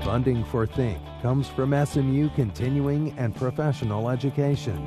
Funding for Think comes from SMU Continuing and Professional Education.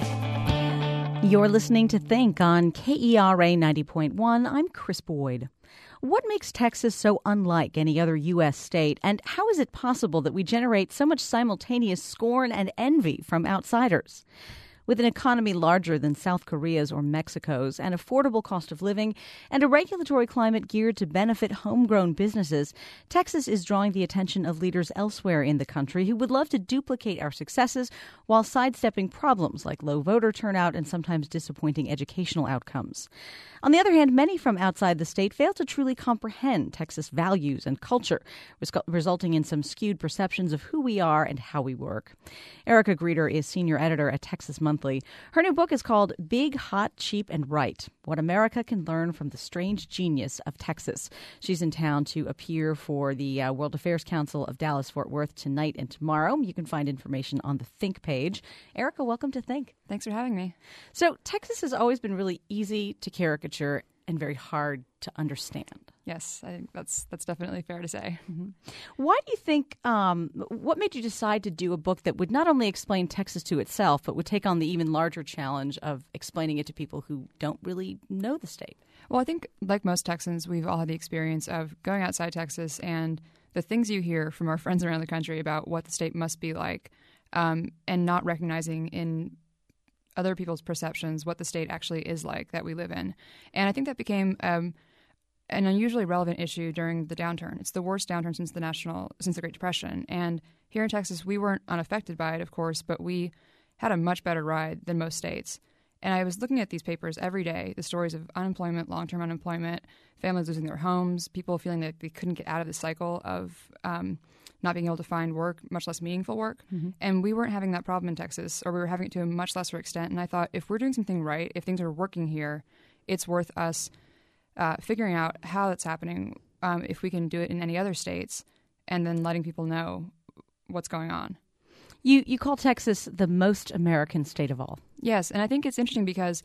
You're listening to Think on KERA 90.1. I'm Chris Boyd. What makes Texas so unlike any other U.S. state, and how is it possible that we generate so much simultaneous scorn and envy from outsiders? With an economy larger than South Korea's or Mexico's, an affordable cost of living, and a regulatory climate geared to benefit homegrown businesses, Texas is drawing the attention of leaders elsewhere in the country who would love to duplicate our successes while sidestepping problems like low voter turnout and sometimes disappointing educational outcomes. On the other hand, many from outside the state fail to truly comprehend Texas values and culture, resulting in some skewed perceptions of who we are and how we work. Erica Greeter is senior editor at Texas Monthly. Her new book is called Big, Hot, Cheap, and Right: What America Can Learn from the Strange Genius of Texas. She's in town to appear for the World Affairs Council of Dallas-Fort Worth tonight and tomorrow. You can find information on the Think page. Erica, welcome to Think. Thanks for having me. So Texas has always been really easy to caricature and very hard to understand. Yes, I think that's definitely fair to say. Mm-hmm. Why do you think, what made you decide to do a book that would not only explain Texas to itself, but would take on the even larger challenge of explaining it to people who don't really know the state? Well, I think like most Texans, we've all had the experience of going outside Texas and the things you hear from our friends around the country about what the state must be like, and not recognizing in other people's perceptions what the state actually is like that we live in. And I think that became an unusually relevant issue during the downturn. It's the worst downturn since the Great Depression. And here in Texas, we weren't unaffected by it, of course, but we had a much better ride than most states. And I was looking at these papers every day, the stories of unemployment, long-term unemployment, families losing their homes, people feeling that they couldn't get out of the cycle of not being able to find work, much less meaningful work. Mm-hmm. And we weren't having that problem in Texas, or we were having it to a much lesser extent. And I thought, if we're doing something right, if things are working here, it's worth us figuring out how that's happening, if we can do it in any other states, and then letting people know what's going on. You call Texas the most American state of all. Yes, and I think it's interesting because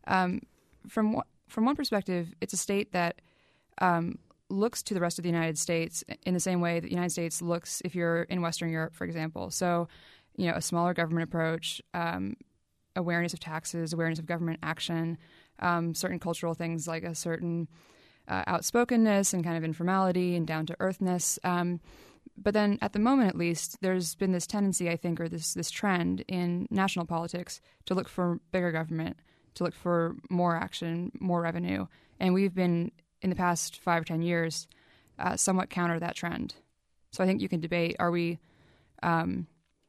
from one perspective, it's a state that looks to the rest of the United States in the same way that the United States looks if you're in Western Europe, for example. So, a smaller government approach, awareness of taxes, awareness of government action, certain cultural things like a certain outspokenness and kind of informality and down-to-earthness. But then at the moment, at least, there's been this tendency, I think, or this trend in national politics to look for bigger government, to look for more action, more revenue. And we've been, in the past 5 or 10 years, somewhat counter that trend. So I think you can debate, are we an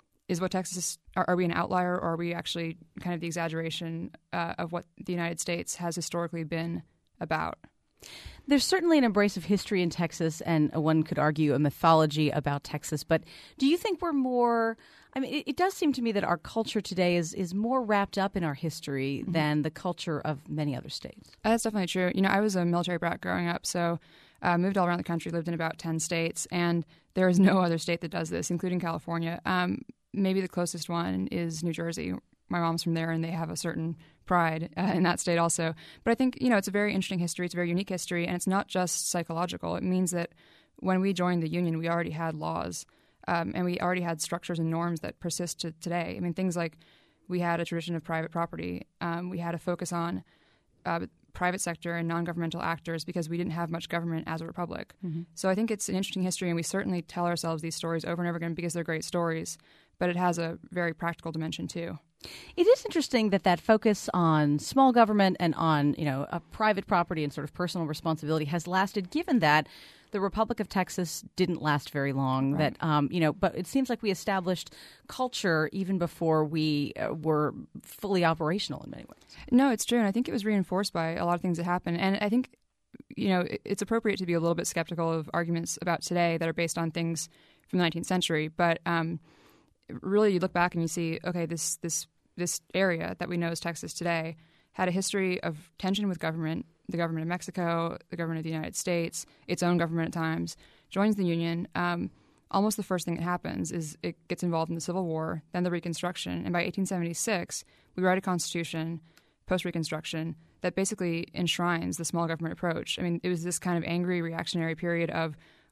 outlier, or are we actually kind of the exaggeration of what the United States has historically been about? There's certainly an embrace of history in Texas, and one could argue a mythology about Texas. But do you think we're more... it does seem to me that our culture today is more wrapped up in our history mm-hmm. than the culture of many other states. That's definitely true. I was a military brat growing up, so moved all around the country, lived in about 10 states, and there is no other state that does this, including California. Maybe the closest one is New Jersey. My mom's from there, and they have a certain pride in that state also. But I think, it's a very interesting history. It's a very unique history, and it's not just psychological. It means that when we joined the Union, we already had laws, and we already had structures and norms that persist to today. Things like we had a tradition of private property. We had a focus on private sector and non-governmental actors because we didn't have much government as a republic. Mm-hmm. So I think it's an interesting history, and we certainly tell ourselves these stories over and over again because they're great stories, but it has a very practical dimension too. It is interesting that focus on small government and on, a private property and sort of personal responsibility has lasted, given that the Republic of Texas didn't last very long. Right. But it seems like we established culture even before we were fully operational in many ways. No, it's true. And I think it was reinforced by a lot of things that happened. And I think, it's appropriate to be a little bit skeptical of arguments about today that are based on things from the 19th century. But really, you look back and you see, okay, this area that we know as Texas today had a history of tension with government, the government of Mexico, the government of the United States, its own government at times, joins the Union. Almost the first thing that happens is it gets involved in the Civil War, then the Reconstruction. And by 1876, we write a constitution, post-Reconstruction, that basically enshrines the small government approach. It was this kind of angry reactionary period of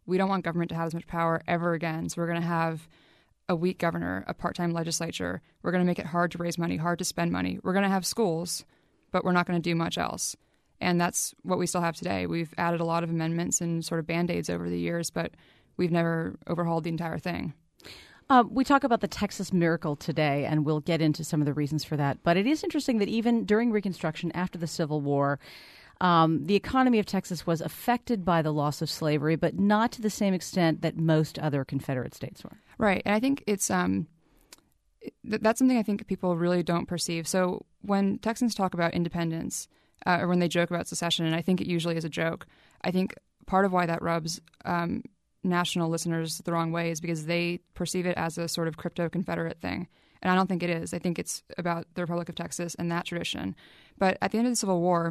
we don't want government to have as much power ever again. So we're going to have a weak governor, a part-time legislature. We're going to make it hard to raise money, hard to spend money. We're going to have schools, but we're not going to do much else. And that's what we still have today. We've added a lot of amendments and sort of Band-Aids over the years, but we've never overhauled the entire thing. We talk about the Texas miracle today, and we'll get into some of the reasons for that. But it is interesting that even during Reconstruction, after the Civil War, the economy of Texas was affected by the loss of slavery, but not to the same extent that most other Confederate states were. Right. And I think it's that's something I think people really don't perceive. So when Texans talk about independence or when they joke about secession, and I think it usually is a joke, I think part of why that rubs national listeners the wrong way is because they perceive it as a sort of crypto-Confederate thing. And I don't think it is. I think it's about the Republic of Texas and that tradition. But at the end of the Civil War,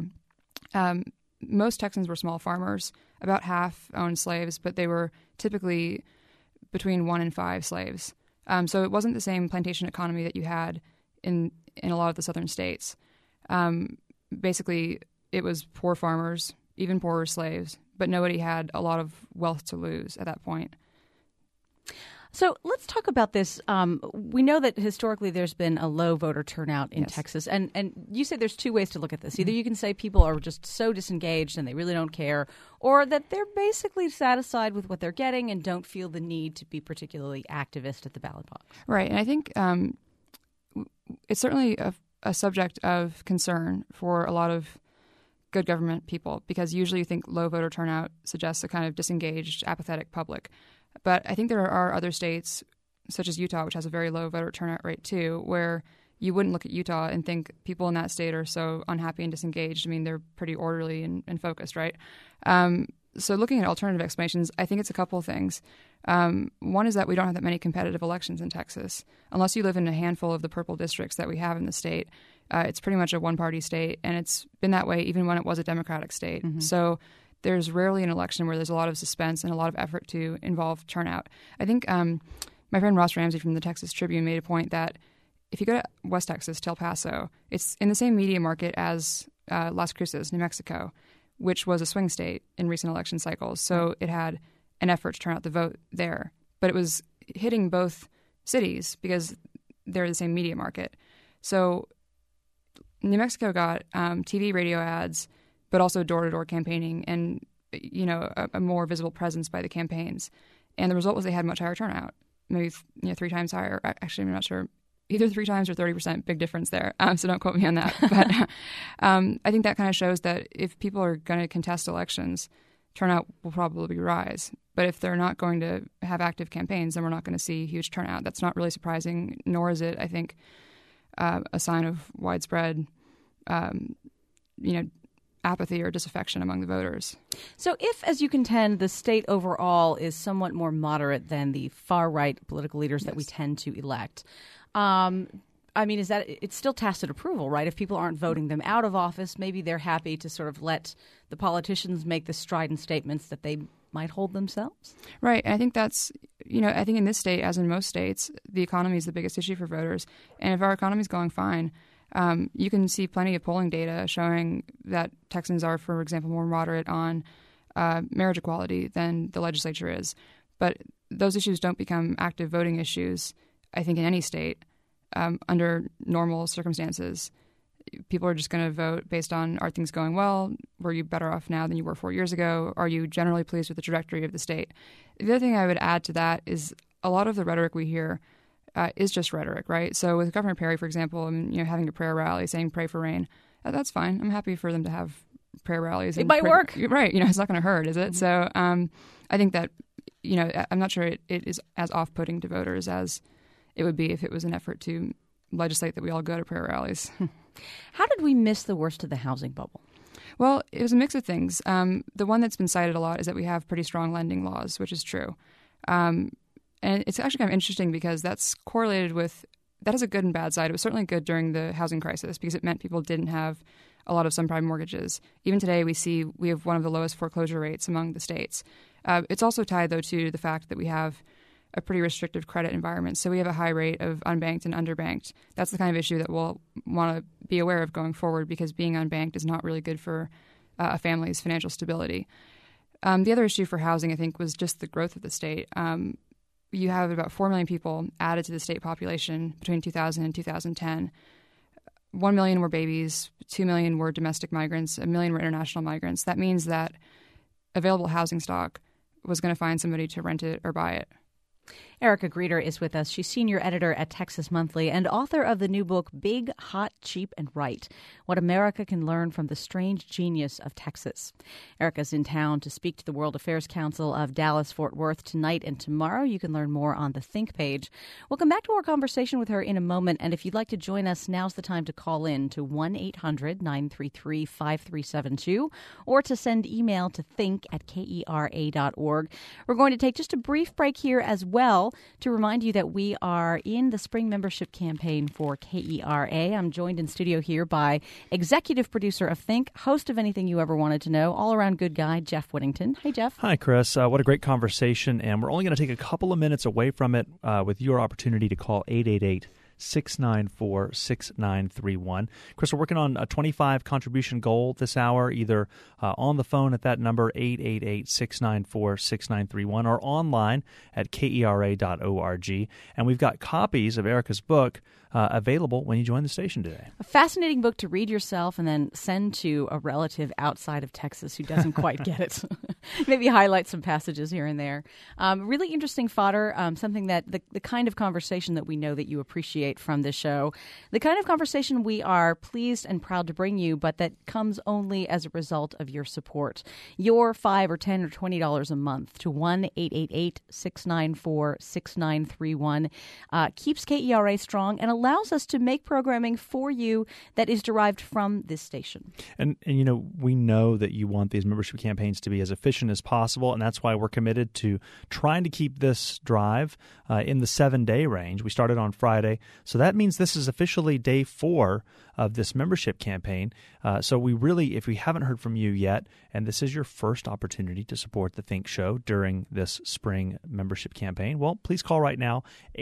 most Texans were small farmers. About half owned slaves, but they were typically between 1 and 5 slaves. So it wasn't the same plantation economy that you had in a lot of the southern states. Basically, it was poor farmers, even poorer slaves, but nobody had a lot of wealth to lose at that point. So let's talk about this. We know that historically there's been a low voter turnout in Texas. And you say there's two ways to look at this. Either you can say people are just so disengaged and they really don't care, or that they're basically satisfied with what they're getting and don't feel the need to be particularly activist at the ballot box. Right. And I think it's certainly a subject of concern for a lot of good government people, because usually you think low voter turnout suggests a kind of disengaged, apathetic public. But I think there are other states, such as Utah, which has a very low voter turnout rate too, where you wouldn't look at Utah and think people in that state are so unhappy and disengaged. I mean, they're pretty orderly and focused, right? So looking at alternative explanations, I think it's a couple of things. One is that we don't have that many competitive elections in Texas. Unless you live in a handful of the purple districts that we have in the state, it's pretty much a one-party state, and it's been that way even when it was a Democratic state. Mm-hmm. So there's rarely an election where there's a lot of suspense and a lot of effort to involve turnout. I think my friend Ross Ramsey from the Texas Tribune made a point that if you go to West Texas, to El Paso, it's in the same media market as Las Cruces, New Mexico, which was a swing state in recent election cycles. So it had an effort to turn out the vote there. But it was hitting both cities because they're the same media market. So New Mexico got TV, radio ads, but also door-to-door campaigning and, you know, a more visible presence by the campaigns. And the result was they had much higher turnout, maybe 3 times higher. Actually, I'm not sure. Either 3 times or 30%, big difference there. So don't quote me on that. But I think that kind of shows that if people are going to contest elections, turnout will probably rise. But if they're not going to have active campaigns, then we're not going to see huge turnout. That's not really surprising, nor is it, I think, a sign of widespread, apathy or disaffection among the voters. So if, as you contend, the state overall is somewhat more moderate than the far-right political leaders that we tend to elect, I mean, is that it's still tacit approval, right? If people aren't voting them out of office, maybe they're happy to sort of let the politicians make the strident statements that they might hold themselves. Right. And I think that's, I think in this state, as in most states, the economy is the biggest issue for voters. And if our economy is going fine, you can see plenty of polling data showing that Texans are, for example, more moderate on marriage equality than the legislature is. But those issues don't become active voting issues, I think, in any state. Under normal circumstances, people are just going to vote based on, are things going well? Were you better off now than you were 4 years ago? Are you generally pleased with the trajectory of the state? The other thing I would add to that is a lot of the rhetoric we hear is just rhetoric, right? So with Governor Perry, for example, having a prayer rally saying pray for rain, that's fine. I'm happy for them to have prayer rallies. It might work. Right. It's not going to hurt, is it? Mm-hmm. So I think that, I'm not sure it is as off-putting to voters as it would be if it was an effort to legislate that we all go to prayer rallies. How did we miss the worst of the housing bubble? Well, it was a mix of things. The one that's been cited a lot is that we have pretty strong lending laws, which is true. And it's actually kind of interesting because that's correlated with, that has a good and bad side. It was certainly good during the housing crisis because it meant people didn't have a lot of subprime mortgages. Even today, we have one of the lowest foreclosure rates among the states. It's also tied, though, to the fact that we have a pretty restrictive credit environment. So we have a high rate of unbanked and underbanked. That's the kind of issue that we'll want to be aware of going forward because being unbanked is not really good for a family's financial stability. The other issue for housing, I think, was just the growth of the state. You have about 4 million people added to the state population between 2000 and 2010. 1 million were babies, 2 million were domestic migrants, 1 million were international migrants. That means that available housing stock was going to find somebody to rent it or buy it. Erica Greeter is with us. She's senior editor at Texas Monthly and author of the new book, Big, Hot, Cheap, and Right, What America Can Learn from the Strange Genius of Texas. Erica's in town to speak to the World Affairs Council of Dallas-Fort Worth tonight and tomorrow. You can learn more on the Think page. We'll come back to our conversation with her in a moment, and if you'd like to join us, now's the time to call in to 1-800-933-5372 or to send email to think@kera.org. We're going to take just a brief break here as well to remind you that we are in the spring membership campaign for KERA. I'm joined in studio here by executive producer of Think, host of Anything You Ever Wanted to Know, all-around good guy, Jeff Whittington. Hey, Jeff. Hi, Chris. What a great conversation, and we're only going to take a couple of minutes away from it with your opportunity to call 888-694-6931. Chris, we're working on a 25 contribution goal this hour, either on the phone at that number, 888-694-6931, or online at kera.org. And we've got copies of Erica's book available when you join the station today. A fascinating book to read yourself and then send to a relative outside of Texas who doesn't quite get it. Maybe highlight some passages here and there. Really interesting fodder, something that the kind of conversation that we know that you appreciate from this show, the kind of conversation we are pleased and proud to bring you, but that comes only as a result of your support. Your $5 or $10 or $20 a month to 1-888-694-6931 keeps KERA strong and allows us to make programming for you that is derived from this station. And you know, we know that you want these membership campaigns to be as efficient as possible, and that's why we're committed to trying to keep this drive in the 7-day range. We started on Friday, so that means this is officially day 4 of this membership campaign. So we really, if we haven't heard from you yet, and this is your first opportunity to support The Think Show during this spring membership campaign, well, please call right now,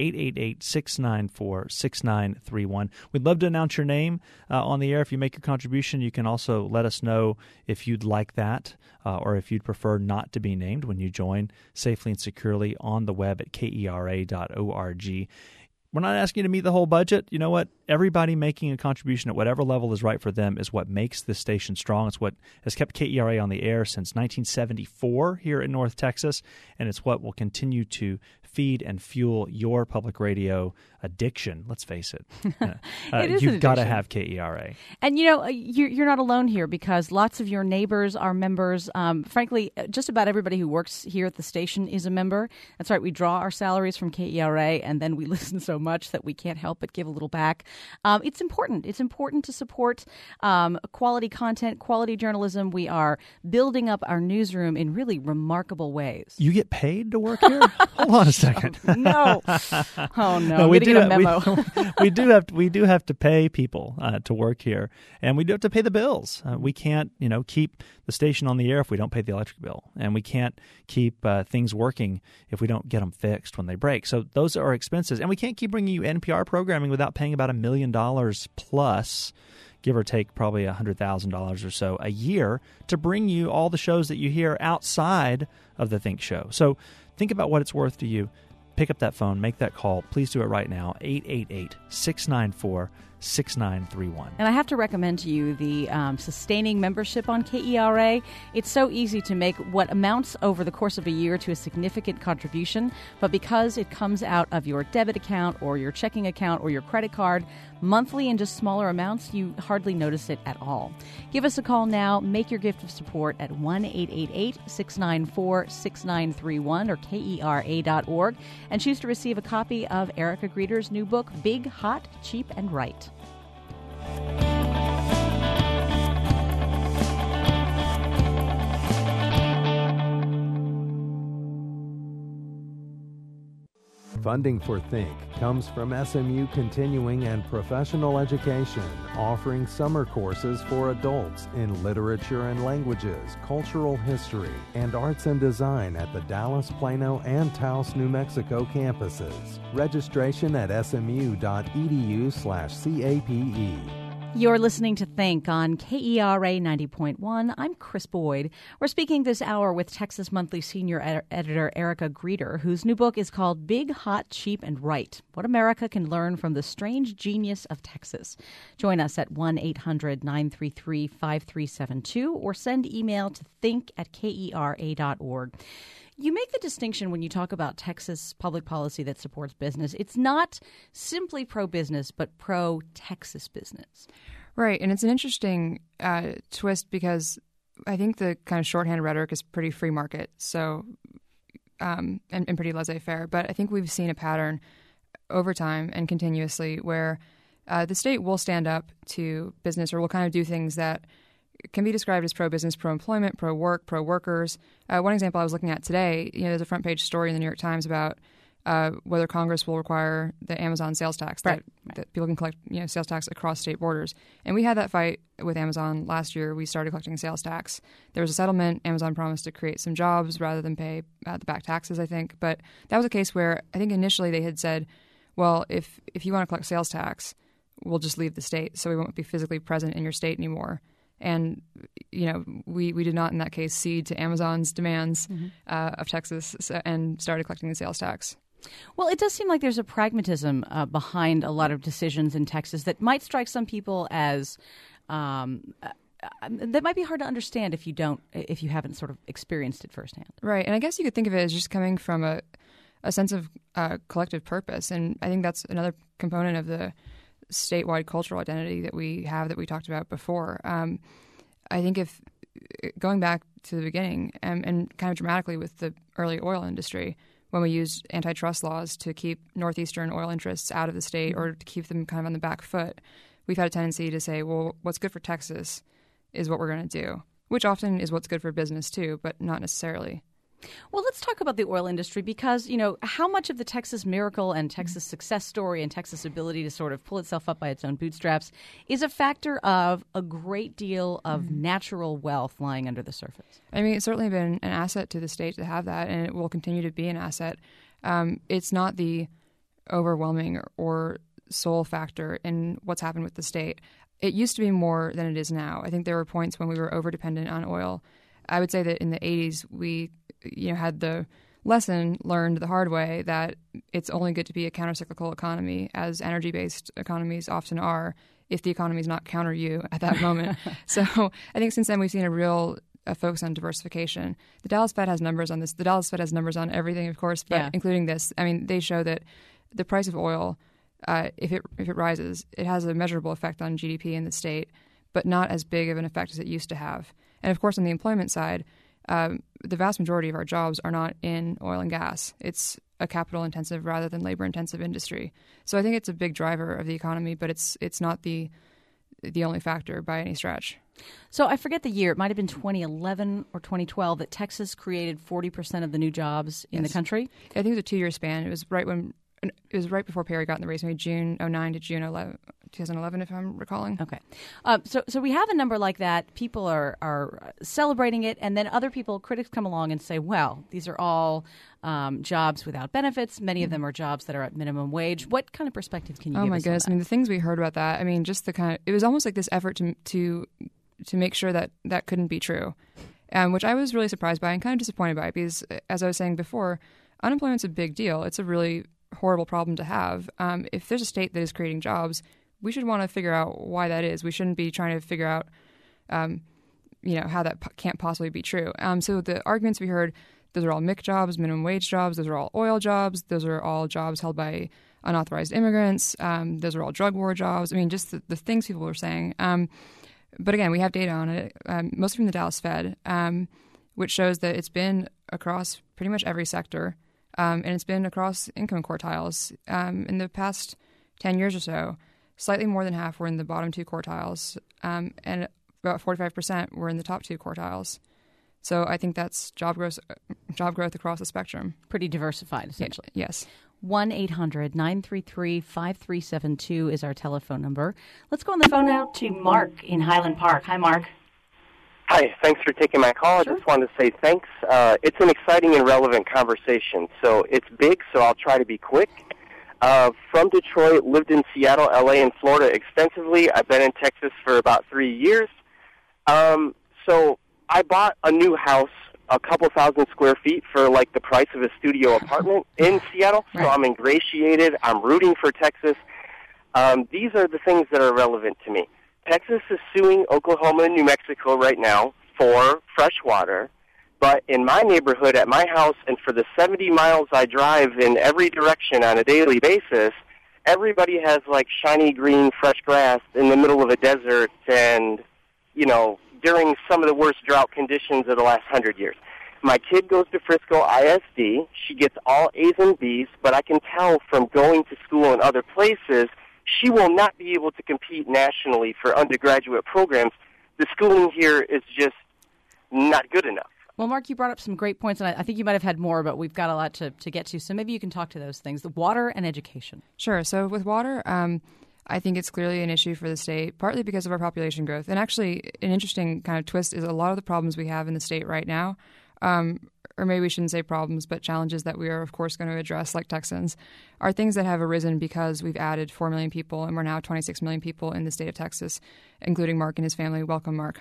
888-694-6931. We'd love to announce your name on the air. If you make your contribution, you can also let us know if you'd like that or if you'd prefer not to be named when you join safely and securely on the web at kera.org. We're not asking you to meet the whole budget. You know what? Everybody making a contribution at whatever level is right for them is what makes this station strong. It's what has kept KERA on the air since 1974 here in North Texas, and it's what will continue to feed and fuel your public radio addiction. Let's face it. You've got to have KERA. And, you know, you're not alone here because lots of your neighbors are members. Frankly, just about everybody who works here at the station is a member. That's right. We draw our salaries from KERA, and then we listen so much that we can't help but give a little back. It's important. It's important to support quality content, quality journalism. We are building up our newsroom in really remarkable ways. You get paid to work here? Hold on a second. No. Oh, no. We do, a memo. we do have to pay people to work here, and we do have to pay the bills. We can't, keep the station on the air if we don't pay the electric bill, and we can't keep things working if we don't get them fixed when they break. So those are expenses, and we can't keep bringing you NPR programming without paying about $1 million plus, give or take probably $100,000 or so a year to bring you all the shows that you hear outside of the Think Show. So think about what it's worth to you. Pick up that phone, make that call. Please do it right now, 888-694-6931. And I have to recommend to you the sustaining membership on KERA. It's so easy to make what amounts over the course of a year to a significant contribution, but because it comes out of your debit account or your checking account or your credit card, monthly in just smaller amounts, you hardly notice it at all. Give us a call now. Make your gift of support at 1-888-694-6931 or kera.org and choose to receive a copy of Erica Greeter's new book, Big, Hot, Cheap, and Right. Funding for Think comes from SMU Continuing and Professional Education, offering summer courses for adults in literature and languages, cultural history, and arts and design at the Dallas, Plano, and Taos, New Mexico campuses. Registration at smu.edu/CAPE. You're listening to Think on KERA 90.1. I'm Chris Boyd. We're speaking this hour with Texas Monthly senior editor Erica Greeter, whose new book is called Big, Hot, Cheap, and Right: What America Can Learn from the Strange Genius of Texas. Join us at 1-800-933-5372 or send email to think@kera.org. You make the distinction when you talk about Texas public policy that supports business. It's not simply pro-business, but pro-Texas business. Right, and it's an interesting twist because I think the kind of shorthand rhetoric is pretty free market, so and pretty laissez-faire. But I think we've seen a pattern over time and continuously where the state will stand up to business or will kind of do things that can be described as pro-business, pro-employment, pro-work, pro-workers. One example I was looking at today, there's a front-page story in the New York Times about whether Congress will require the Amazon sales tax, that people can collect sales tax across state borders. And we had that fight with Amazon last year. We started collecting sales tax. There was a settlement. Amazon promised to create some jobs rather than pay the back taxes, I think. But that was a case where I think initially they had said, well, if you want to collect sales tax, we'll just leave the state, so we won't be physically present in your state anymore. And, we did not in that case cede to Amazon's demands of Texas and started collecting the sales tax. Well, it does seem like there's a pragmatism behind a lot of decisions in Texas that might strike some people as that might be hard to understand if you haven't sort of experienced it firsthand. Right. And I guess you could think of it as just coming from a sense of collective purpose. And I think that's another component of the statewide cultural identity that we have that we talked about before. I think if going back to the beginning and kind of dramatically with the early oil industry, when we used antitrust laws to keep northeastern oil interests out of the state or to keep them kind of on the back foot, we've had a tendency to say, well, what's good for Texas is what we're going to do, which often is what's good for business too, but not necessarily. Well, let's talk about the oil industry because, how much of the Texas miracle and Texas success story and Texas' ability to sort of pull itself up by its own bootstraps is a factor of a great deal of natural wealth lying under the surface. I mean, it's certainly been an asset to the state to have that, and it will continue to be an asset. It's not the overwhelming or sole factor in what's happened with the state. It used to be more than it is now. I think there were points when we were over-dependent on oil. I would say that in the 80s, we had the lesson learned the hard way that it's only good to be a countercyclical economy, as energy-based economies often are, if the economy is not counter you at that moment. So I think since then we've seen a real focus on diversification. The Dallas Fed has numbers on this. The Dallas Fed has numbers on everything, of course, but including this. I mean, they show that the price of oil, if it rises, it has a measurable effect on GDP in the state, but not as big of an effect as it used to have. And of course, on the employment side, the vast majority of our jobs are not in oil and gas. It's a capital-intensive rather than labor-intensive industry. So I think it's a big driver of the economy, but it's not the only factor by any stretch. So I forget the year. It might have been 2011 or 2012 that Texas created 40% of the new jobs in the country. I think it was a 2-year span. It was right before Perry got in the race, maybe June 2009 to June 2011, if I'm recalling. Okay. So we have a number like that. People are celebrating it, and then other people, critics come along and say, well, these are all jobs without benefits. Many of them are jobs that are at minimum wage. What kind of perspective can you give us? Oh, my goodness. I mean, the things we heard about that, I mean, just it was almost like this effort to make sure that couldn't be true, which I was really surprised by and kind of disappointed by because, as I was saying before, unemployment's a big deal. It's a really horrible problem to have. If there's a state that is creating jobs, we should want to figure out why that is. We shouldn't be trying to figure out, how that can't possibly be true. So the arguments we heard, those are all MIC jobs, minimum wage jobs. Those are all oil jobs. Those are all jobs held by unauthorized immigrants. Those are all drug war jobs. I mean, just the things people were saying. But again, we have data on it, mostly from the Dallas Fed, which shows that it's been across pretty much every sector. And it's been across income quartiles. In the past 10 years or so, slightly more than half were in the bottom 2 quartiles, and about 45% were in the top 2 quartiles. So I think that's job growth across the spectrum. Pretty diversified, essentially. Yes. 1-800-933-5372 is our telephone number. Let's go on the phone now to Mark in Highland Park. Hi, Mark. Hi, thanks for taking my call. Sure. I just wanted to say thanks. It's an exciting and relevant conversation. So it's big, so I'll try to be quick. From Detroit, lived in Seattle, LA, and Florida extensively. I've been in Texas for about 3 years. So I bought a new house, a couple thousand square feet, for like the price of a studio apartment in Seattle. So I'm ingratiated. I'm rooting for Texas. These are the things that are relevant to me. Texas is suing Oklahoma and New Mexico right now for fresh water. But in my neighborhood, at my house, and for the 70 miles I drive in every direction on a daily basis, everybody has like shiny green fresh grass in the middle of a desert and, you know, during some of the worst drought conditions of the last 100 years. My kid goes to Frisco ISD. She gets all A's and B's, but I can tell from going to school in other places, she will not be able to compete nationally for undergraduate programs. The schooling here is just not good enough. Well, Mark, you brought up some great points, and I think you might have had more, but we've got a lot to get to. So maybe you can talk to those things, the water and education. Sure. So with water, I think it's clearly an issue for the state, partly because of our population growth. And actually, an interesting kind of twist is a lot of the problems we have in the state right now, or maybe we shouldn't say problems, but challenges that we are, of course, going to address like Texans, are things that have arisen because we've added 4 million people, and we're now 26 million people in the state of Texas, including Mark and his family. Welcome, Mark.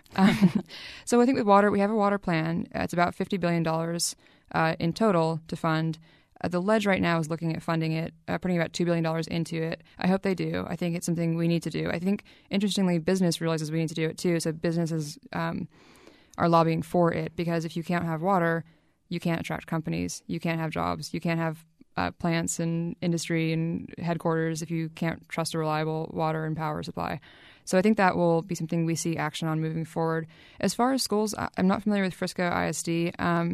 So I think with water, we have a water plan. It's about $50 billion in total to fund. The Ledge right now is looking at funding it, putting about $2 billion into it. I hope they do. I think it's something we need to do. I think, interestingly, business realizes we need to do it too, so businesses are lobbying for it, because if you can't have water, you can't attract companies, you can't have jobs, you can't have plants and industry and headquarters if you can't trust a reliable water and power supply. So I think that will be something we see action on moving forward. As far as schools, I'm not familiar with Frisco ISD,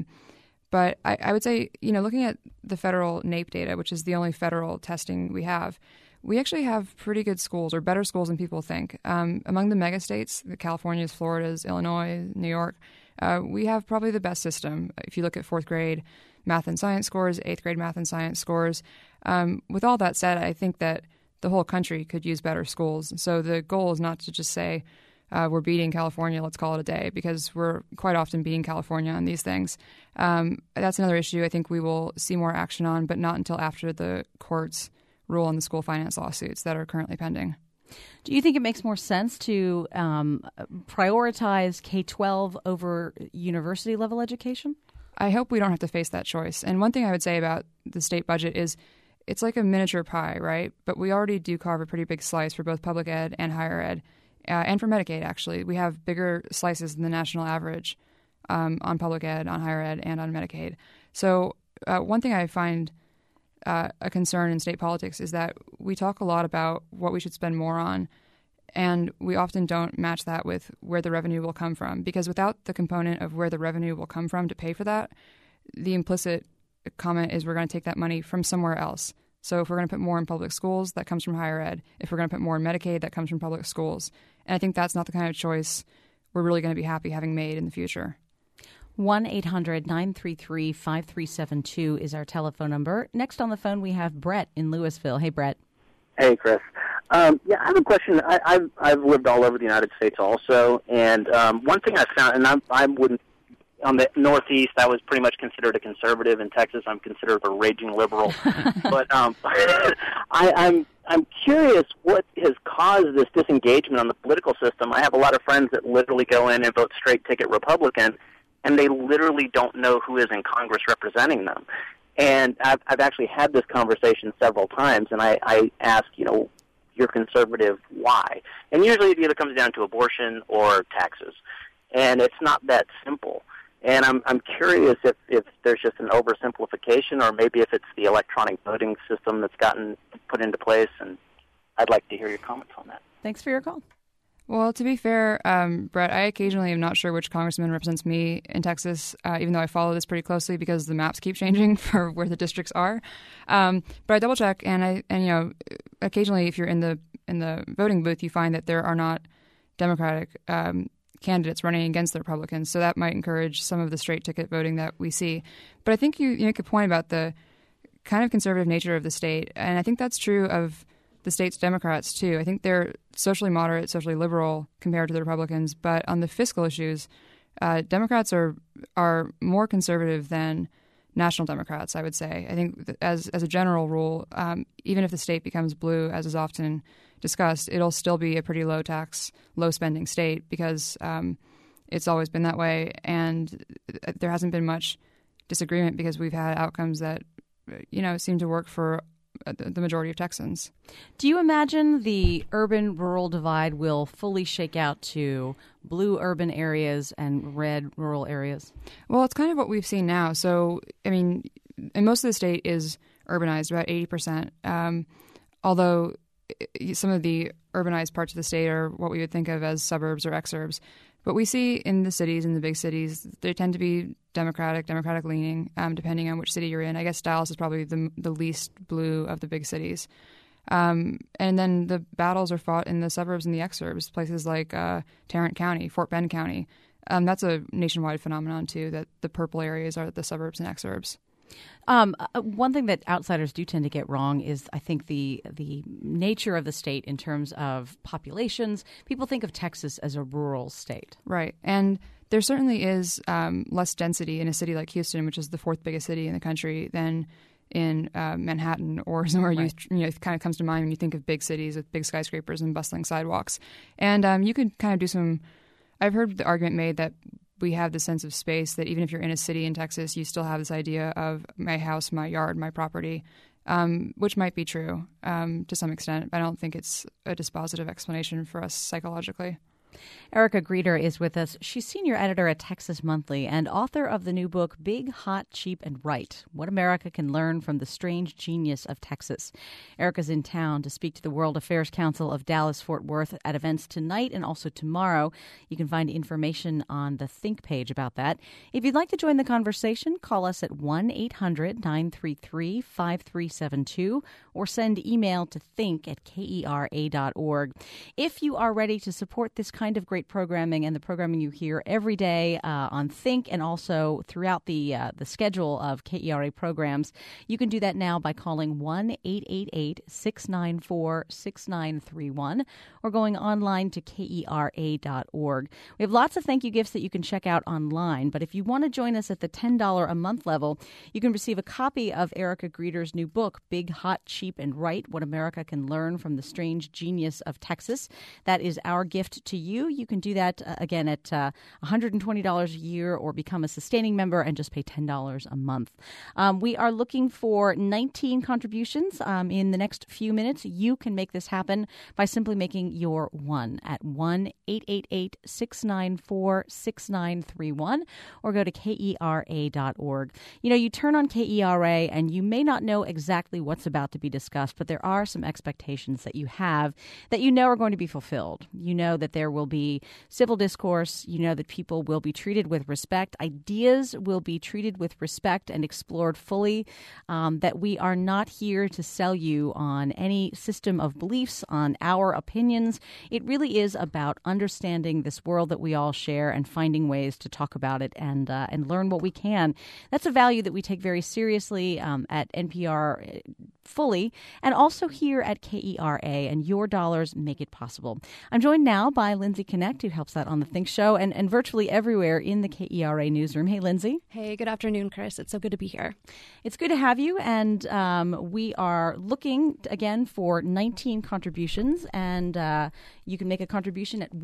but I would say, you know, looking at the federal NAEP data, which is the only federal testing we actually have pretty good schools, or better schools than people think. Among the mega states, the Californias, Floridas, Illinois, New York, we have probably the best system. If you look at 4th grade math and science scores, 8th grade math and science scores. With all that said, I think that the whole country could use better schools. So the goal is not to just say, we're beating California, let's call it a day, because we're quite often beating California on these things. That's another issue I think we will see more action on, but not until after the courts rule on the school finance lawsuits that are currently pending. Do you think it makes more sense to prioritize K-12 over university-level education? I hope we don't have to face that choice. And one thing I would say about the state budget is it's like a miniature pie, right? But we already do carve a pretty big slice for both public ed and higher ed, and for Medicaid, actually. We have bigger slices than the national average on public ed, on higher ed, and on Medicaid. So one thing I find a concern in state politics is that we talk a lot about what we should spend more on, and we often don't match that with where the revenue will come from. Because without the component of where the revenue will come from to pay for that, the implicit comment is we're going to take that money from somewhere else. So if we're going to put more in public schools, that comes from higher ed. If we're going to put more in Medicaid, that comes from public schools. And I think that's not the kind of choice we're really going to be happy having made in the future. 1-800-933-5372 is our telephone number. Next on the phone, we have Brett in Louisville. Hey, Brett. Hey, Chris. I have a question. I've lived all over the United States also, and one thing I found, and I wouldn't, on the Northeast, I was pretty much considered a conservative. In Texas, I'm considered a raging liberal. But I'm curious what has caused this disengagement on the political system. I have a lot of friends that literally go in and vote straight ticket Republican, and they literally don't know who is in Congress representing them. And I've actually had this conversation several times, and I ask, you're conservative, why? And usually it either comes down to abortion or taxes. And it's not that simple. And I'm curious if there's just an oversimplification, or maybe if it's the electronic voting system that's gotten put into place, and I'd like to hear your comments on that. Thanks for your call. Well, to be fair, Brett, I occasionally am not sure which congressman represents me in Texas, even though I follow this pretty closely because the maps keep changing for where the districts are. But I double check, and occasionally, if you're in the voting booth, you find that there are not Democratic candidates running against the Republicans. So that might encourage some of the straight ticket voting that we see. But I think you make a point about the kind of conservative nature of the state, and I think that's true of the state's Democrats, too. I think they're socially moderate, socially liberal compared to the Republicans. But on the fiscal issues, Democrats are more conservative than national Democrats, I would say. I think as a general rule, even if the state becomes blue, as is often discussed, it'll still be a pretty low tax, low spending state because it's always been that way. And there hasn't been much disagreement because we've had outcomes that, seem to work for the majority of Texans. Do you imagine the urban-rural divide will fully shake out to blue urban areas and red rural areas? Well, it's kind of what we've seen now. So, and most of the state is urbanized, about 80%, although some of the urbanized parts of the state are what we would think of as suburbs or exurbs. But we see in the cities, in the big cities, they tend to be Democratic leaning, depending on which city you're in. I guess Dallas is probably the least blue of the big cities. And then the battles are fought in the suburbs and the exurbs, places like Tarrant County, Fort Bend County. That's a nationwide phenomenon, too, that the purple areas are the suburbs and exurbs. One thing that outsiders do tend to get wrong is, I think, the nature of the state in terms of populations. People think of Texas as a rural state. Right. And there certainly is less density in a city like Houston, which is the fourth biggest city in the country, than in Manhattan or somewhere right. It kind of comes to mind when you think of big cities with big skyscrapers and bustling sidewalks. And you could kind of do some – I've heard the argument made that we have the sense of space that even if you're in a city in Texas, you still have this idea of my house, my yard, my property, which might be true to some extent. I don't think it's a dispositive explanation for us psychologically. Erica Greeter is with us. She's senior editor at Texas Monthly and author of the new book, Big, Hot, Cheap, and Right, What America Can Learn from the Strange Genius of Texas. Erica's in town to speak to the World Affairs Council of Dallas-Fort Worth at events tonight and also tomorrow. You can find information on the Think page about that. If you'd like to join the conversation, call us at 1-800-933-5372 or send email to think@kera.org. If you are ready to support this kind of great programming and the programming you hear every day on Think and also throughout the schedule of KERA programs, you can do that now by calling 1-888-694-6931 or going online to KERA.org. We have lots of thank you gifts that you can check out online, but if you want to join us at the $10 a month level, you can receive a copy of Erica Greeter's new book, Big, Hot, Cheap, and Right, What America Can Learn from the Strange Genius of Texas. That is our gift to you. You can do that, again, at $120 a year or become a sustaining member and just pay $10 a month. We are looking for 19 contributions in the next few minutes. You can make this happen by simply making your one at 1-888-694-6931 or go to KERA.org. You turn on KERA and you may not know exactly what's about to be discussed, but there are some expectations that you have that you know are going to be fulfilled. You know that there will be civil discourse. You know that people will be treated with respect. Ideas will be treated with respect and explored fully. That we are not here to sell you on any system of beliefs, on our opinions. It really is about understanding this world that we all share and finding ways to talk about it and learn what we can. That's a value that we take very seriously at NPR fully, and also here at KERA, and your dollars make it possible. I'm joined now by Lindsay Connect, who helps out on the Think Show, and virtually everywhere in the KERA newsroom. Hey, Lindsay. Hey, good afternoon, Chris. It's so good to be here. It's good to have you, and we are looking, again, for 19 contributions, and you can make a contribution at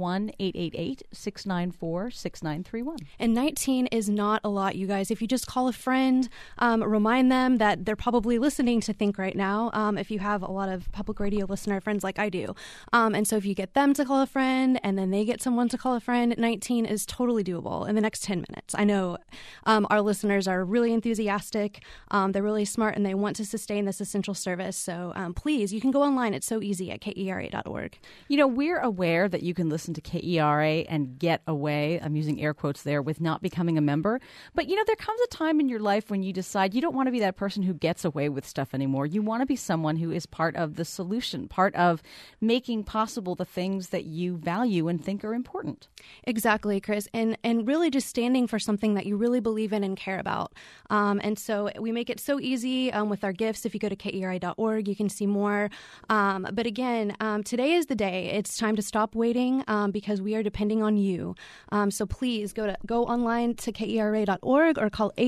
1-888-694-6931. And 19 is not a lot, you guys. If you just call a friend, remind them that they're probably listening to Think right now, if you have a lot of public radio listener friends like I do. And so if you get them to call a friend and then they get someone to call a friend, 19 is totally doable in the next 10 minutes. I know our listeners are really enthusiastic. They're really smart and they want to sustain this essential service. So please, you can go online. It's so easy at KERA.org. We're aware that you can listen to KERA and get away, I'm using air quotes there, with not becoming a member. But, there comes a time in your life when you decide you don't want to be that person who gets away with stuff anymore. You You want to be someone who is part of the solution, part of making possible the things that you value and think are important. Exactly, Chris. And really just standing for something that you really believe in and care about. And so we make it so easy with our gifts. If you go to KERA.org, you can see more. But again, today is the day. It's time to stop waiting because we are depending on you. So please go online to KERA.org or call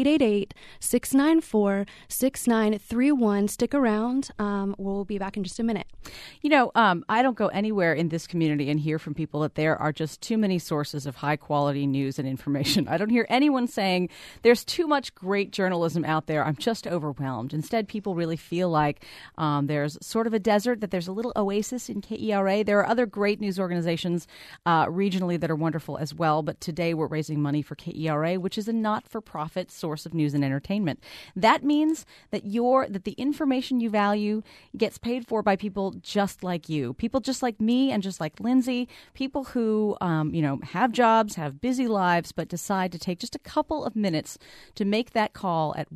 888-694-6931. Stick around. We'll be back in just a minute. You know, I don't go anywhere in this community and hear from people that there are just too many sources of high quality news and information. I don't hear anyone saying there's too much great journalism out there. I'm just overwhelmed. Instead, people really feel like there's sort of a desert, that there's a little oasis in KERA. There are other great news organizations regionally that are wonderful as well. But today we're raising money for KERA, which is a not-for-profit source of news and entertainment. That means that the information you value gets paid for by people just like you, people just like me and just like Lindsay, people who have jobs, have busy lives, but decide to take just a couple of minutes to make that call at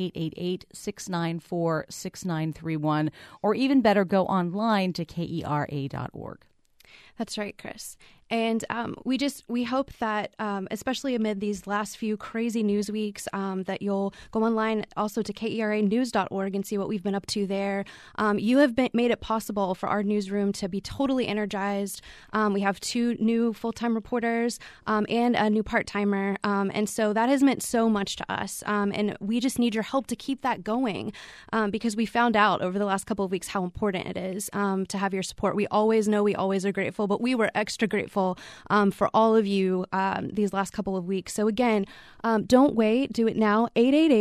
1-888-694-6931, or even better, go online to KERA.org. That's right, Chris. And we hope that, especially amid these last few crazy news weeks, that you'll go online also to KERAnews.org and see what we've been up to there. You have made it possible for our newsroom to be totally energized. We have 2 new full-time reporters and a new part-timer. And so that has meant so much to us. And we just need your help to keep that going because we found out over the last couple of weeks how important it is to have your support. We always know, we always are grateful, but we were extra grateful for all of you these last couple of weeks. So again, don't wait. Do it now.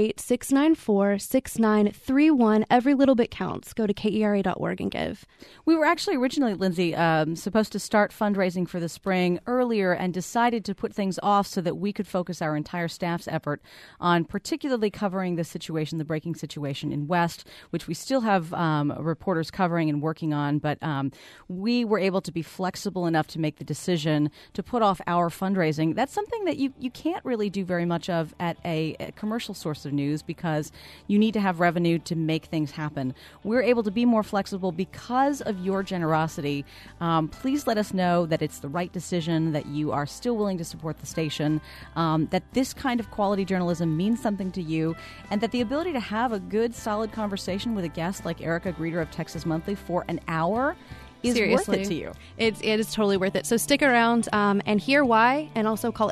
888-694-6931. Every little bit counts. Go to KERA.org and give. We were actually originally, Lindsay, supposed to start fundraising for the spring earlier and decided to put things off so that we could focus our entire staff's effort on particularly covering the situation, the breaking situation in West, which we still have reporters covering and working on. But we were able to be flexible enough to make the decision to put off our fundraising. That's something that you can't really do very much of at a commercial source of news because you need to have revenue to make things happen. We're able to be more flexible because of your generosity. Please let us know that it's the right decision, that you are still willing to support the station, that this kind of quality journalism means something to you, and that the ability to have a good, solid conversation with a guest like Erica Greeter of Texas Monthly for an hour is Seriously. worth it to you. It is totally worth it. So stick around and hear why, and also call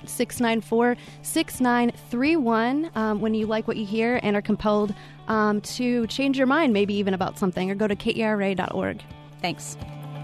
888-694-6931 when you like what you hear and are compelled to change your mind, maybe even about something, or go to KERA.org. Thanks.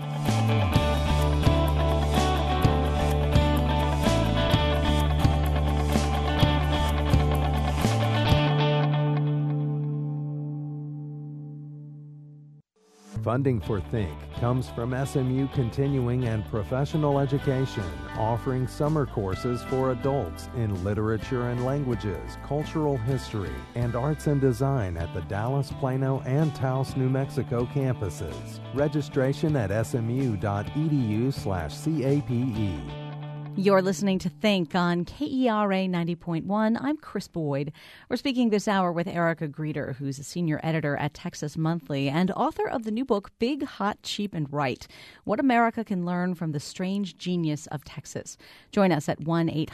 Funding for Think comes from SMU Continuing and Professional Education, offering summer courses for adults in literature and languages, cultural history, and arts and design at the Dallas, Plano, and Taos, New Mexico campuses. Registration at smu.edu/CAPE. You're listening to Think on KERA 90.1. I'm Chris Boyd. We're speaking this hour with Erica Greeter, who's a senior editor at Texas Monthly and author of the new book, Big, Hot, Cheap, and Right: What America Can Learn from the Strange Genius of Texas. Join us at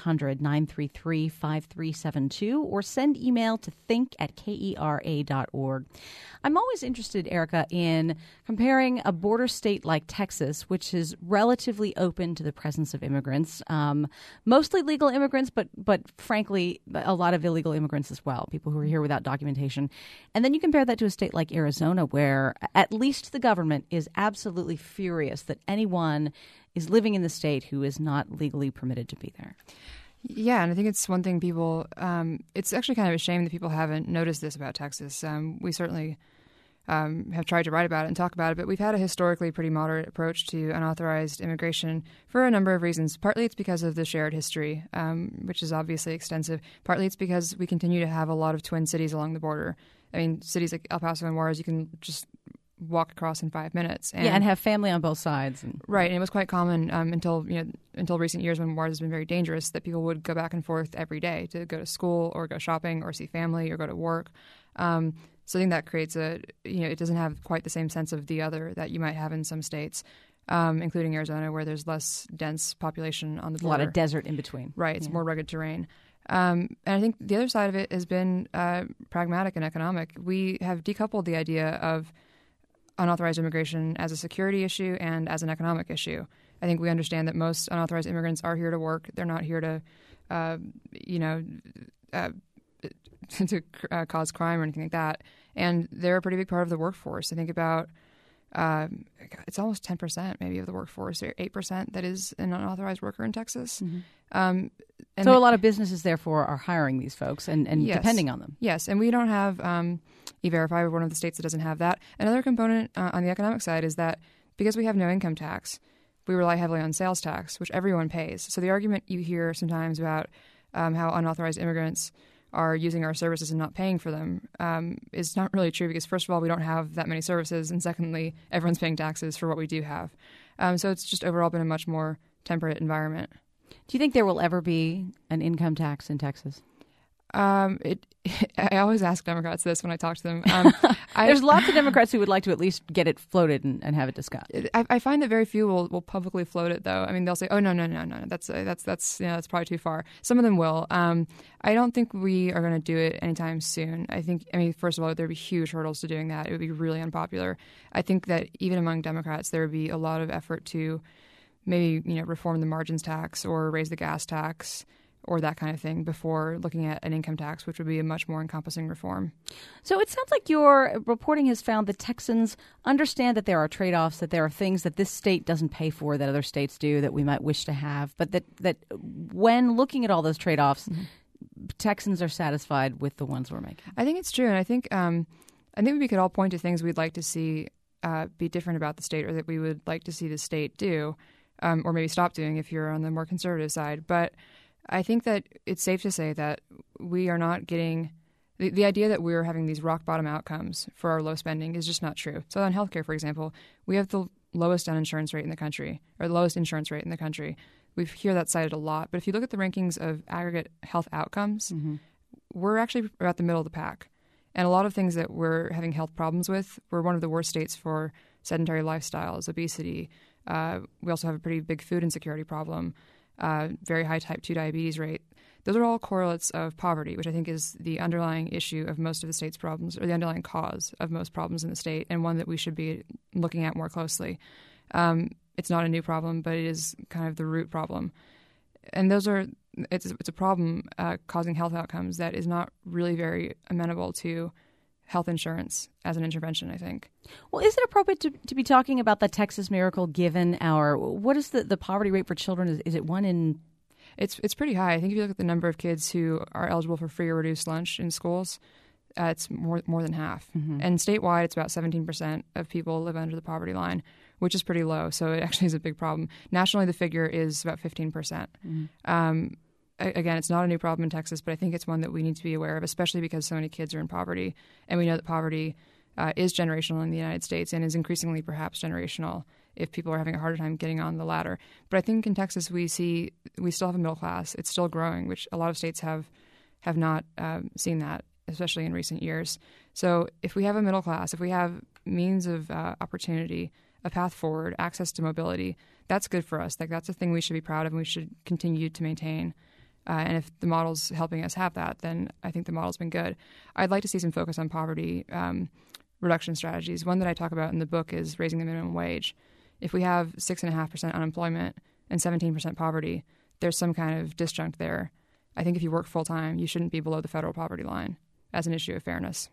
1-800-933-5372 or send email to think@kera.org. I'm always interested, Erica, in comparing a border state like Texas, which is relatively open to the presence of immigrants, mostly legal immigrants, but frankly, a lot of illegal immigrants as well, people who are here without documentation. And then you compare that to a state like Arizona, where at least the government is absolutely furious that anyone is living in the state who is not legally permitted to be there. Yeah, and I think it's one thing people, it's actually kind of a shame that people haven't noticed this about Texas. We certainly have tried to write about it and talk about it, but we've had a historically pretty moderate approach to unauthorized immigration for a number of reasons. Partly it's because of the shared history, which is obviously extensive. Partly it's because we continue to have a lot of twin cities along the border. I mean, cities like El Paso and Juarez, you can just walk across in 5 minutes. And have family on both sides. Right, and it was quite common until recent years, when Juarez has been very dangerous, that people would go back and forth every day to go to school or go shopping or see family or go to work. So I think that creates it doesn't have quite the same sense of the other that you might have in some states, including Arizona, where there's less dense population on the border. A lot of desert in between. Right. It's more rugged terrain. And I think the other side of it has been pragmatic and economic. We have decoupled the idea of unauthorized immigration as a security issue and as an economic issue. I think we understand that most unauthorized immigrants are here to work. They're not here to, to cause crime or anything like that. And they're a pretty big part of the workforce. I think about it's almost 10% maybe of the workforce, or 8% that is an unauthorized worker in Texas. Mm-hmm. So a lot of businesses, therefore, are hiring these folks and yes, depending on them. Yes, and we don't have E-Verify. We're one of the states that doesn't have that. Another component on the economic side is that because we have no income tax, we rely heavily on sales tax, which everyone pays. So the argument you hear sometimes about how unauthorized immigrants are using our services and not paying for them is not really true, because first of all, we don't have that many services, and secondly, everyone's paying taxes for what we do have. So it's just overall been a much more temperate environment. Do you think there will ever be an income tax in Texas? I always ask Democrats this when I talk to them. There's lots of Democrats who would like to at least get it floated and have it discussed. I find that very few will publicly float it, though. I mean, they'll say, "Oh, no, that's that's probably too far." Some of them will. I don't think we are going to do it anytime soon. I mean, first of all, there'd be huge hurdles to doing that. It would be really unpopular. I think that even among Democrats, there would be a lot of effort to maybe reform the margins tax or raise the gas tax, or that kind of thing, before looking at an income tax, which would be a much more encompassing reform. So it sounds like your reporting has found that Texans understand that there are trade-offs, that there are things that this state doesn't pay for that other states do that we might wish to have, but that when looking at all those trade-offs, mm-hmm. Texans are satisfied with the ones we're making. I think it's true, and I think we could all point to things we'd like to see be different about the state, or that we would like to see the state do, or maybe stop doing if you're on the more conservative side. But I think that it's safe to say that we are not getting the idea that we're having these rock bottom outcomes for our low spending is just not true. So on healthcare, for example, we have the lowest uninsurance rate in the country, or the lowest insurance rate in the country. We hear that cited a lot. But if you look at the rankings of aggregate health outcomes, mm-hmm. we're actually about the middle of the pack. And a lot of things that we're having health problems with, we're one of the worst states for sedentary lifestyles, obesity. We also have a pretty big food insecurity problem. Very high type 2 diabetes rate. Those are all correlates of poverty, which I think is the underlying issue of most of the state's problems, or the underlying cause of most problems in the state, and one that we should be looking at more closely. It's not a new problem, but it is kind of the root problem. And it's a problem causing health outcomes that is not really very amenable to health insurance as an intervention, I think. Well, is it appropriate to be talking about the Texas miracle given what is the poverty rate for children? Is it 1 in? It's pretty high. I think if you look at the number of kids who are eligible for free or reduced lunch in schools, it's more than half. Mm-hmm. And statewide, it's about 17% of people live under the poverty line, which is pretty low. So it actually is a big problem. Nationally, the figure is about 15%. Mm-hmm. Again, it's not a new problem in Texas, but I think it's one that we need to be aware of, especially because so many kids are in poverty. And we know that poverty is generational in the United States, and is increasingly perhaps generational if people are having a harder time getting on the ladder. But I think in Texas we still have a middle class. It's still growing, which a lot of states have not seen that, especially in recent years. So if we have a middle class, if we have means of opportunity, a path forward, access to mobility, that's good for us. Like, that's a thing we should be proud of and we should continue to maintain. And if the model's helping us have that, then I think the model's been good. I'd like to see some focus on poverty reduction strategies. One that I talk about in the book is raising the minimum wage. If we have 6.5% unemployment and 17% poverty, there's some kind of disjunct there. I think if you work full-time, you shouldn't be below the federal poverty line as an issue of fairness.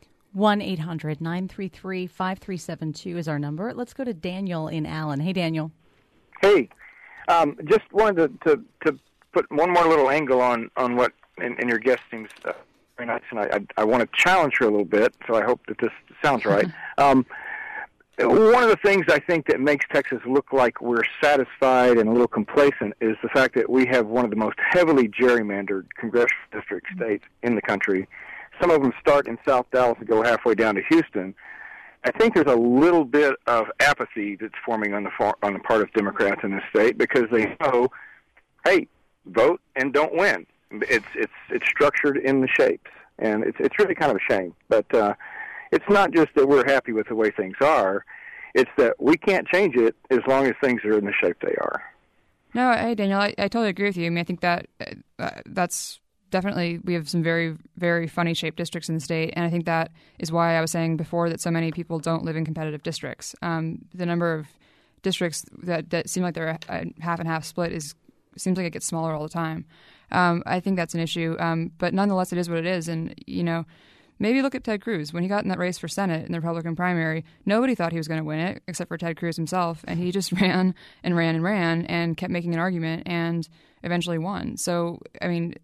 1-800-933-5372 is our number. Let's go to Daniel in Allen. Hey, Daniel. Hey. Just wanted to put one more little angle on what in your guest seems very nice, and I want to challenge her a little bit, so I hope that this sounds right. One of the things I think that makes Texas look like we're satisfied and a little complacent is the fact that we have one of the most heavily gerrymandered congressional district states in the country. Some of them start in South Dallas and go halfway down to Houston. I think there's a little bit of apathy that's forming on the part of Democrats in this state, because they know, hey, vote and don't win. It's structured in the shapes, and it's really kind of a shame. But it's not just that we're happy with the way things are. It's that we can't change it as long as things are in the shape they are. No, hey, Daniel, I totally agree with you. I mean, I think that that's definitely, we have some very, very funny shaped districts in the state. And I think that is why I was saying before that so many people don't live in competitive districts. The number of districts that seem like they're a half and half split seems like it gets smaller all the time. I think that's an issue. But nonetheless, it is what it is. And, maybe look at Ted Cruz. When he got in that race for Senate in the Republican primary, nobody thought he was going to win it except for Ted Cruz himself. And he just ran and ran and ran and kept making an argument and eventually won. So, I mean,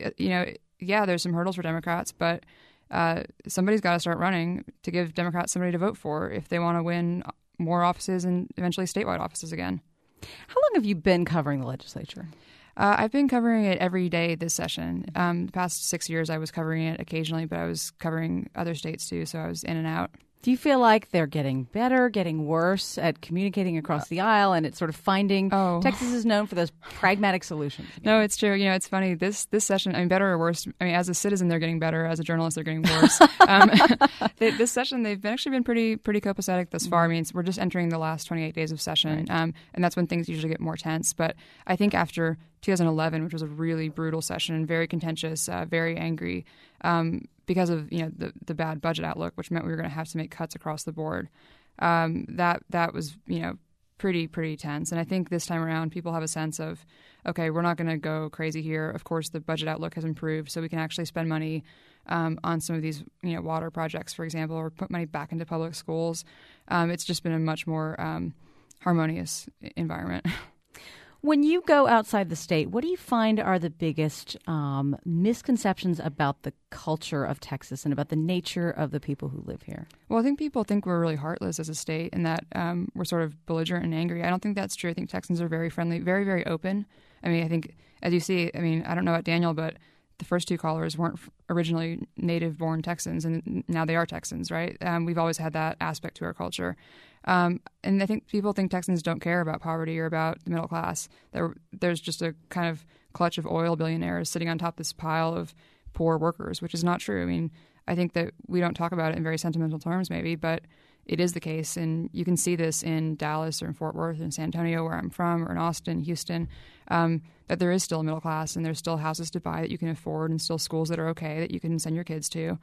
there's some hurdles for Democrats, but somebody's got to start running to give Democrats somebody to vote for if they want to win more offices and eventually statewide offices again. How long have you been covering the legislature? I've been covering it every day this session. The past 6 years I was covering it occasionally, but I was covering other states too, so I was in and out. Do you feel like they're getting better, getting worse at communicating across the aisle, and it's sort of finding Texas is known for those pragmatic solutions? No, it's true. It's funny. This session, I mean, better or worse, I mean, as a citizen, they're getting better. As a journalist, they're getting worse. This session, they've actually been pretty copacetic thus far. I mean, we're just entering the last 28 days of session, and that's when things usually get more tense. But I think after 2011, which was a really brutal session, very contentious, very angry, because of the bad budget outlook, which meant we were going to have to make cuts across the board. That was pretty tense. And I think this time around, people have a sense of, okay, we're not going to go crazy here. Of course, the budget outlook has improved, so we can actually spend money on some of these water projects, for example, or put money back into public schools. It's just been a much more harmonious environment. When you go outside the state, what do you find are the biggest misconceptions about the culture of Texas and about the nature of the people who live here? Well, I think people think we're really heartless as a state and that we're sort of belligerent and angry. I don't think that's true. I think Texans are very friendly, very, very open. I mean, I think, as you see, I mean, I don't know about Daniel, but the first two callers weren't originally native-born Texans, and now they are Texans, right? We've always had that aspect to our culture. And I think people think Texans don't care about poverty or about the middle class. There's just a kind of clutch of oil billionaires sitting on top of this pile of poor workers, which is not true. I mean, I think that we don't talk about it in very sentimental terms maybe, but it is the case. And you can see this in Dallas or in Fort Worth, in San Antonio, where I'm from, or in Austin, Houston, that there is still a middle class and there's still houses to buy that you can afford and still schools that are okay that you can send your kids to.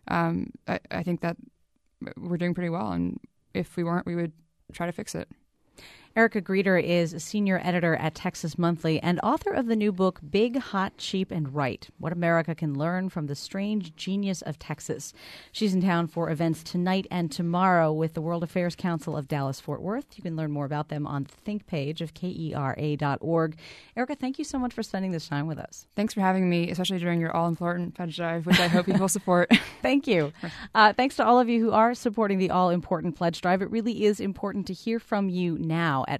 I think that we're doing pretty well. And if we weren't, we would try to fix it. Erica Greeter is a senior editor at Texas Monthly and author of the new book, Big, Hot, Cheap, and Right, What America Can Learn from the Strange Genius of Texas. She's in town for events tonight and tomorrow with the World Affairs Council of Dallas-Fort Worth. You can learn more about them on the Think page of KERA.org. Erica, thank you so much for spending this time with us. Thanks for having me, especially during your all-important pledge drive, which I hope people support. Thank you. Thanks to all of you who are supporting the all-important pledge drive. It really is important to hear from you now at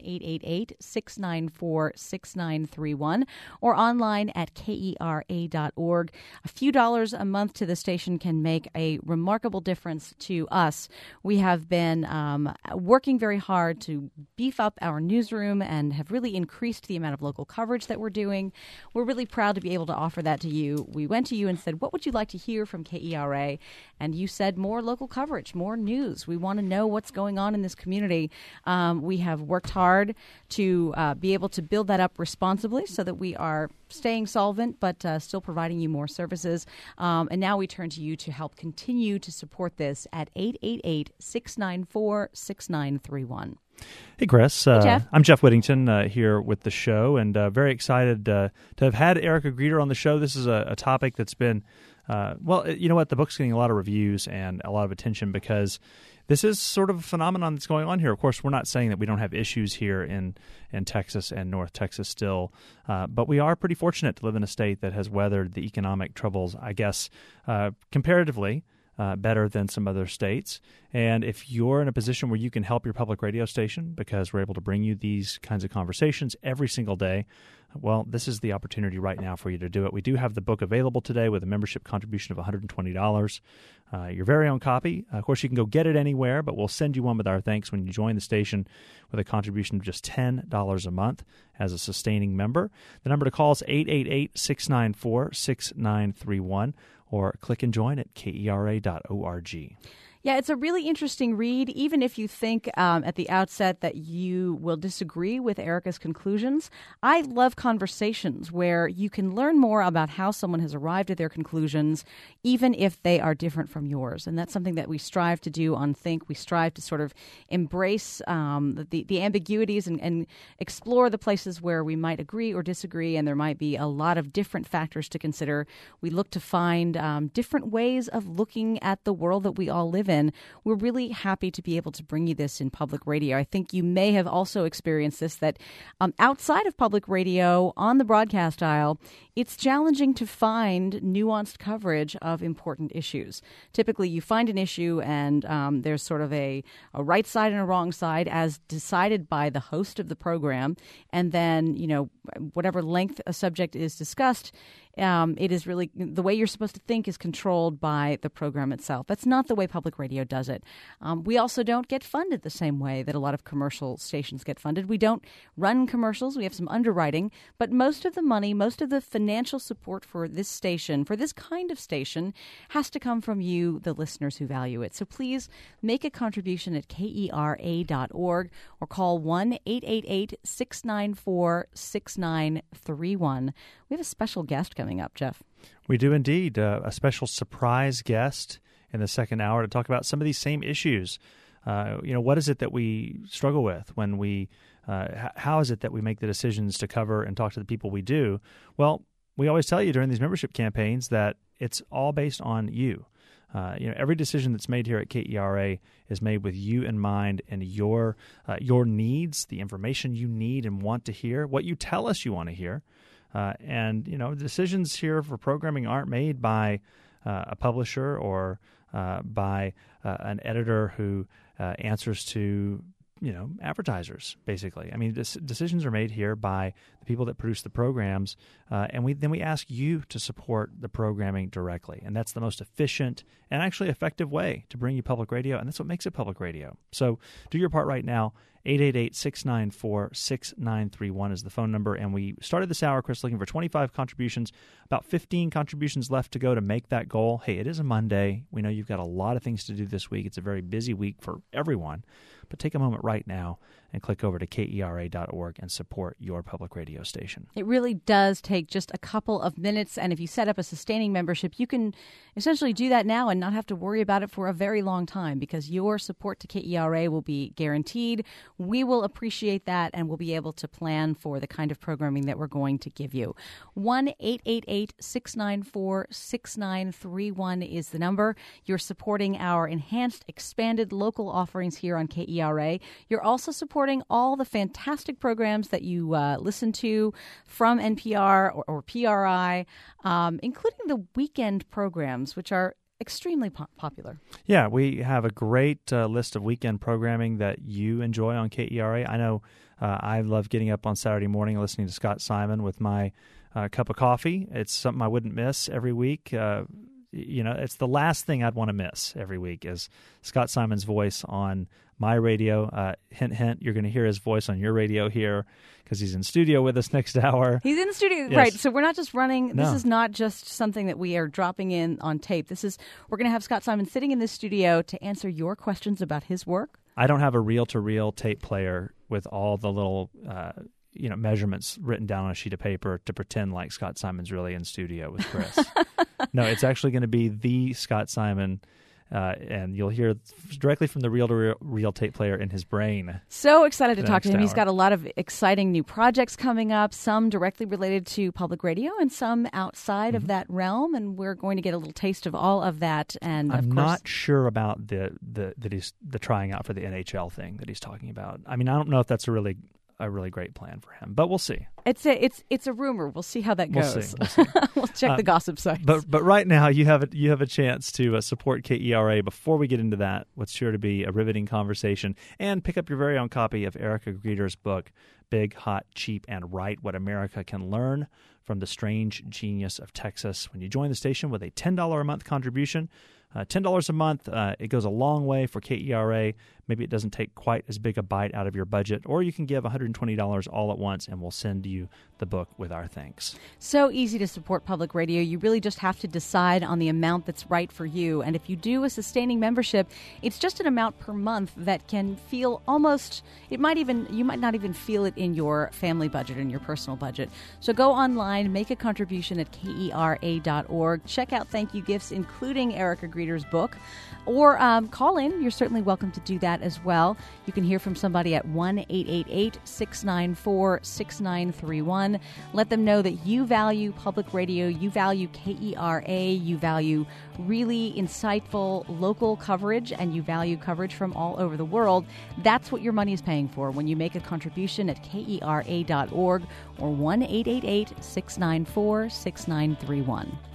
1-888-694-6931 or online at KERA.org. A few dollars a month to the station can make a remarkable difference to us. We have been working very hard to beef up our newsroom and have really increased the amount of local coverage that we're doing. We're really proud to be able to offer that to you. We went to you and said, what would you like to hear from KERA? And you said more local coverage, more news. We want to know what's going on in this community. We have worked hard to be able to build that up responsibly so that we are staying solvent but still providing you more services. And now we turn to you to help continue to support this at 888-694-6931. Hey, Chris. Hey, Jeff. I'm Jeff Whittington here with the show, and very excited to have had Erica Greeter on the show. This is a topic that's been, well, you know what? The book's getting a lot of reviews and a lot of attention because this is sort of a phenomenon that's going on here. Of course, we're not saying that we don't have issues here in Texas and North Texas still, but we are pretty fortunate to live in a state that has weathered the economic troubles, I guess, comparatively better than some other states. And if you're in a position where you can help your public radio station because we're able to bring you these kinds of conversations every single day, well, this is the opportunity right now for you to do it. We do have the book available today with a membership contribution of $120. Your very own copy. Of course, you can go get it anywhere, but we'll send you one with our thanks when you join the station with a contribution of just $10 a month as a sustaining member. The number to call is 888-694-6931. or click and join at kera.org. Yeah, it's a really interesting read, even if you think at the outset that you will disagree with Erica's conclusions. I love conversations where you can learn more about how someone has arrived at their conclusions, even if they are different from yours. And that's something that we strive to do on Think. We strive to sort of embrace the ambiguities and explore the places where we might agree or disagree, and there might be a lot of different factors to consider. We look to find different ways of looking at the world that we all live in. We're really happy to be able to bring you this in public radio. I think you may have also experienced this, that outside of public radio, on the broadcast dial, it's challenging to find nuanced coverage of important issues. Typically, you find an issue and there's sort of a right side and a wrong side as decided by the host of the program. And then, whatever length a subject is discussed, it is really the way you're supposed to think is controlled by the program itself. That's not the way public radio does it. We also don't get funded the same way that a lot of commercial stations get funded. We don't run commercials. We have some underwriting, but most of the money, most of the financial support for this station, for this kind of station, has to come from you, the listeners who value it. So please make a contribution at kera.org or call 1-888-694-6931. We have a special guest coming up, Jeff. We do indeed. A special surprise guest in the second hour to talk about some of these same issues. What is it that we struggle with when we, how is it that we make the decisions to cover and talk to the people we do? Well, we always tell you during these membership campaigns that it's all based on you. Every decision that's made here at KERA is made with you in mind and your needs, the information you need and want to hear, what you tell us you want to hear. The decisions here for programming aren't made by a publisher or by an editor who answers to advertisers, basically. I mean, decisions are made here by the people that produce the programs, and we ask you to support the programming directly. And that's the most efficient and actually effective way to bring you public radio, and that's what makes it public radio. So do your part right now. 888-694-6931 is the phone number, and we started this hour, Chris, looking for 25 contributions, about 15 contributions left to go to make that goal. Hey, it is a Monday. We know you've got a lot of things to do this week. It's a very busy week for everyone, but take a moment right now and click over to kera.org and support your public radio station. It really does take just a couple of minutes, and if you set up a sustaining membership, you can essentially do that now and not have to worry about it for a very long time, because your support to KERA will be guaranteed. We will appreciate that, and we'll be able to plan for the kind of programming that we're going to give you. 1-888-694-6931 is the number. You're supporting our enhanced, expanded local offerings here on KERA. You're also supporting all the fantastic programs that you listen to from NPR or PRI, including the weekend programs, which are extremely popular. Yeah, we have a great list of weekend programming that you enjoy on KERA. I know I love getting up on Saturday morning and listening to Scott Simon with my cup of coffee. It's something I wouldn't miss every week. It's the last thing I'd want to miss every week is Scott Simon's voice on my radio. Hint, hint, you're going to hear his voice on your radio here because he's in studio with us next hour. He's in the studio, yes. Right. So we're not just running. No. This is not just something that we are dropping in on tape. We're going to have Scott Simon sitting in this studio to answer your questions about his work. I don't have a reel-to-reel tape player with all the little measurements written down on a sheet of paper to pretend like Scott Simon's really in studio with Chris. No, it's actually going to be the Scott Simon, and you'll hear directly from the reel-to-reel tape player in his brain. So excited to talk to him. He's got a lot of exciting new projects coming up, some directly related to public radio and some outside of that realm, and we're going to get a little taste of all of that. And I'm not sure about the trying out for the NHL thing that he's talking about. I mean, I don't know if that's a really great plan for him, but we'll see. It's a rumor. We'll see how that goes. We'll see. We'll check the gossip sites. But right now you have a chance to support KERA. Before we get into that, what's sure to be a riveting conversation, and pick up your very own copy of Erica Greeter's book, Big, Hot, Cheap, and Right: What America Can Learn from the Strange Genius of Texas. When you join the station with a $10 a month contribution, $10 a month, it goes a long way for KERA, maybe it doesn't take quite as big a bite out of your budget, or you can give $120 all at once and we'll send you the book with our thanks. So easy to support public radio. You really just have to decide on the amount that's right for you. And if you do a sustaining membership, it's just an amount per month that can feel almost, you might not even feel it in your family budget, in your personal budget. So go online, make a contribution at KERA.org. Check out thank you gifts, including Erica Greeter's book, or call in. You're certainly welcome to do that as well. You can hear from somebody at 1-888-694-6931. Let them know that you value public radio, you value KERA, you value really insightful local coverage, and you value coverage from all over the world. That's what your money is paying for when you make a contribution at KERA.org or 1-888-694-6931.